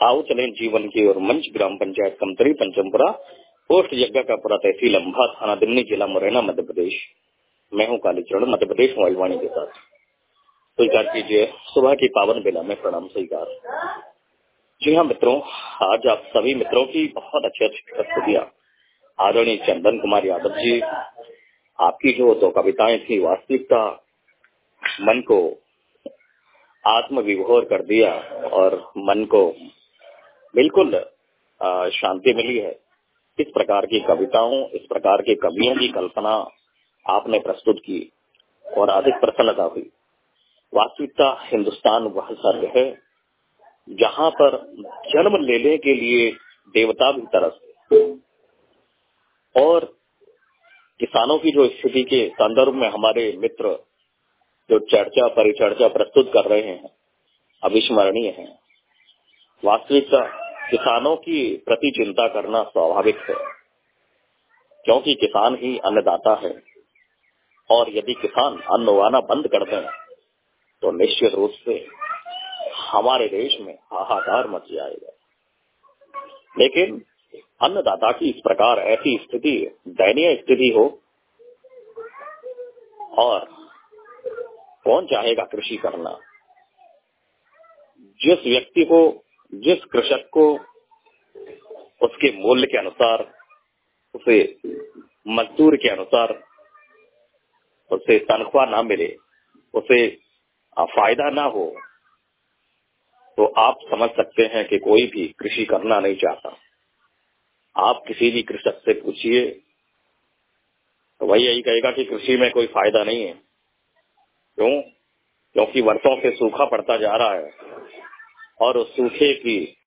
आओ चलें जीवन की और मंच ग्राम पंचायत कमतरी पंचमपुरा पोस्ट यज्ञकापुरा तहसील अंबा थाना दिमनी जिला मुरैना मध्य प्रदेश। मैं हूं कालीचरण मध्य प्रदेश मोबाइल वाणी के साथ। स्वीकार कीजिए सुबह की पावन बेला में प्रणाम स्वीकार। जी हाँ मित्रों, आज आप सभी मित्रों की बहुत अच्छी प्रस्तुतियां आदरणीय चंदन कुमार यादव जी, आपकी जो दो कविताएं थी वास्तविकता मन को आत्मविभोर कर दिया और मन को बिल्कुल शांति मिली है। इस प्रकार की कविताओं, इस प्रकार के कवियों की कल्पना आपने प्रस्तुत की और अधिक प्रसन्नता हुई। वास्तविकता हिंदुस्तान वह स्वर्ग है जहां पर जन्म लेने के लिए देवता भी तरसते। और किसानों की जो स्थिति के संदर्भ में हमारे मित्र जो चर्चा परिचर्चा प्रस्तुत कर रहे हैं अविस्मरणीय है। वास्तविकता किसानों की प्रति चिंता करना स्वाभाविक है, क्योंकि किसान ही अन्नदाता है और यदि किसान अन्न उगाना बंद कर दें तो निश्चित रूप से हमारे देश में हाहाकार मच जाएगा। लेकिन अन्नदाता की इस प्रकार ऐसी स्थिति, दयनीय स्थिति हो, और कौन चाहेगा कृषि करना। जिस व्यक्ति को, जिस कृषक को उसके मूल्य के अनुसार, उसे मजदूर के अनुसार उसे तनख्वाह ना मिले, उसे फायदा ना हो, तो आप समझ सकते हैं कि कोई भी कृषि करना नहीं चाहता। आप किसी भी कृषक से पूछिए तो वही यही कहेगा कि कृषि में कोई फायदा नहीं है। क्यों? क्योंकि वर्षों से सूखा पड़ता जा रहा है और उस सूखे की